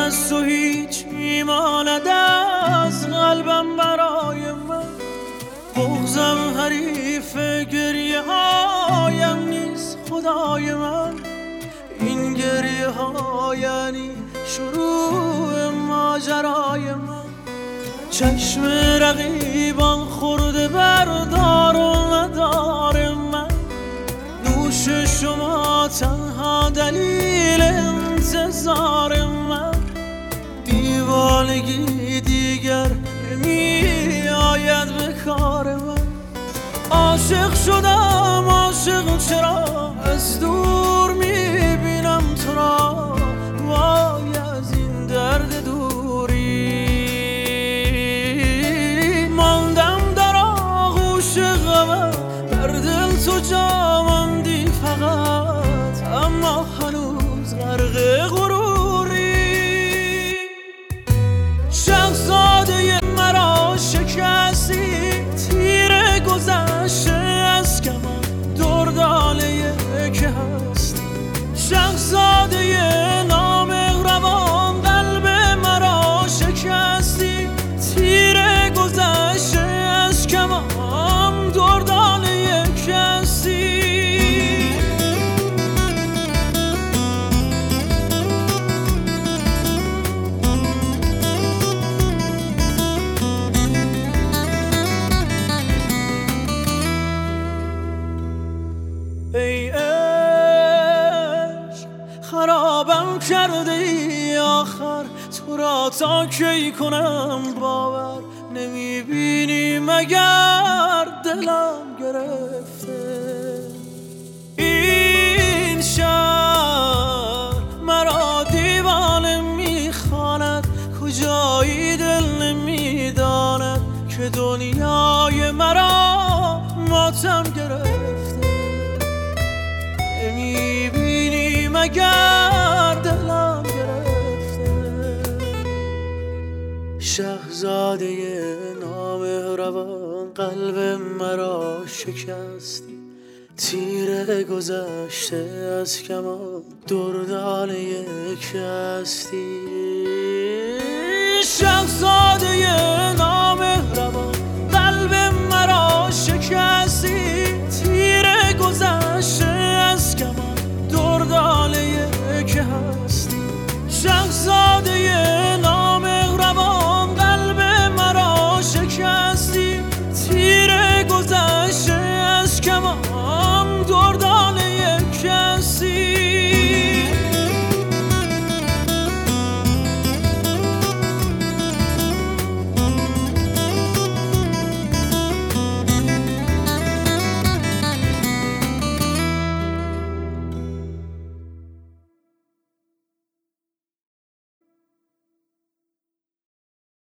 از تو هیچ میماند از قلبم برای من. بغضم حریف گریه هایم نیست خدای من. این گریه ها یعنی شروع ماجرای من. چشم رقیبان خورده بردار و ندار من. نوش شما تنها دلیل انتظار من. دیوانگی دیگر نمی آید به کار من. عاشق شدم عاشق چرا از دور میبینم تو را. وای از این درد دوری ماندم در آغوش غمت. در دل تو جا ماندی فقط اما هنوز غرق غروری. شاهزاده مرا شکستی تیر گذشته از کمان دردانه که هست. شاهزاده نامهربان قلب مرا شکستی تیر گذشته از کمان دردانه که هستی. ای عشق خرابم کرده ای آخر. تو را تا کی کنم باور. نمیبینی مگر دلم گرفته. این شهر مرا دیوانه میخواند. کجایی دل نمیداند که دنیای مرا ماتم گرفته. نمیبینی مگر دلم گرفته. شاهزاده نامهربان قلب مرا شکستی تیر گذشته از کمان دردانه کستی. شاهزاده نامهربان قلب مرا شکستی